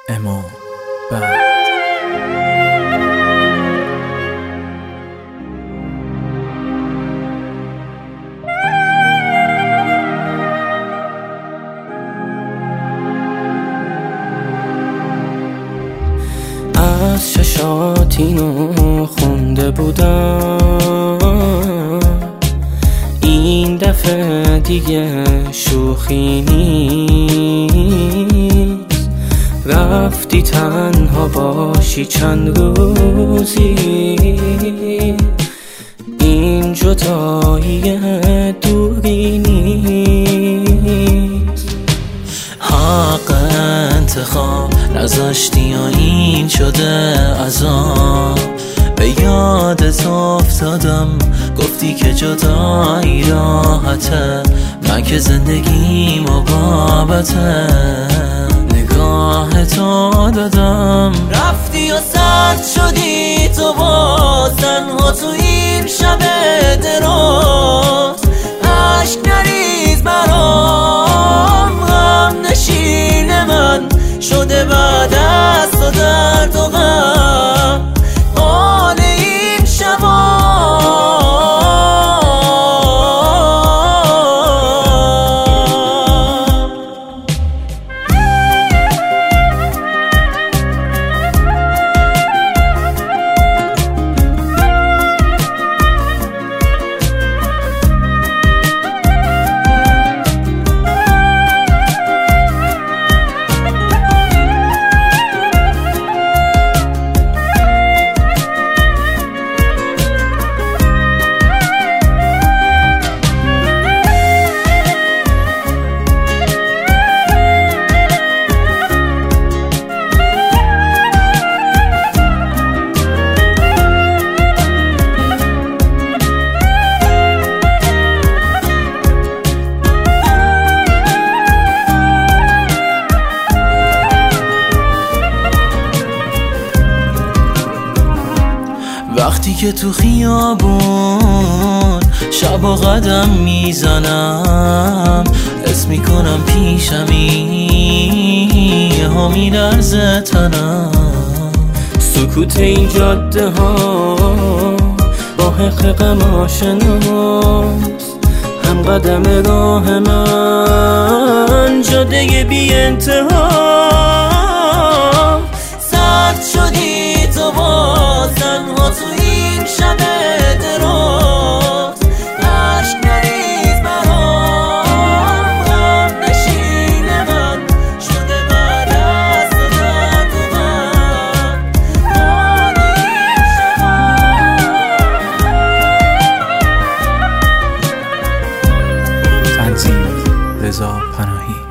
اما بعد از چشات اینو خونده بودم، این دفعه دیگه شوخی نیست. رفتی تنها باشی چند روزی، این جدایی دوری نیست. حق انتخاب نذاشتی یا این شده عذاب؟ به یادت افتادم گفتی که جدایی راحته، من که زندگیم عقابته. نگاه تو دادم رفتی و سرد شدی تو باز، تنها تو این شب دراز. عشق نریز برام، غم نشین من شده بعد از تو درد و غم. حال این شبا وقتی که تو خیابون شبا قدم میزنم، حس میکنم پیشمی ها میلرزه تنم. سکوت این جاده ها با حق غم آشناست، هم قدم راه من جاده بی انتها. سرد شدی تو باز، تنها تو این شب دراز. عشق نریز برام، غم نشین من شده بعد از تو درد و غم. حال این شبا. تنظیم رضا پناهی.